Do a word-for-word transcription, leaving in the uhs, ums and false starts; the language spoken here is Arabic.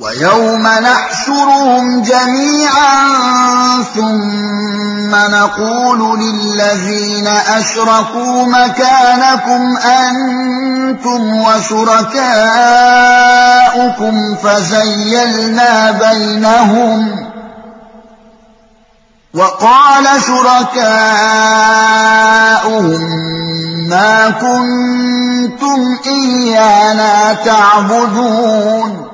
ويوم نحشرهم جميعا ثم نقول للذين أشركوا مكانكم أنتم وشركاؤكم فزيلنا بينهم وقال شركاؤهم ما كنتم إيانا تعبدون